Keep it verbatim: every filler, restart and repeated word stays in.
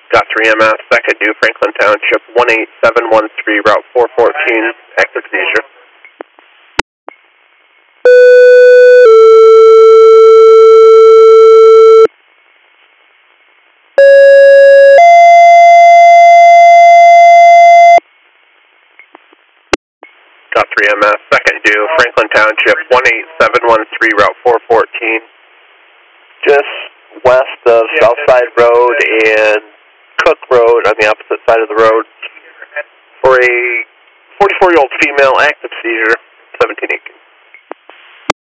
Got three M S, second due, Franklin Township, one eight seven one three, Route four fourteen, active seizure. Got three M S, second due, Franklin Township, one eight seven one three, Route four fourteen. Just west of Southside Road and Cook Road on the opposite side of the road for a forty-four-year-old female, active seizure, seventeen eighteen.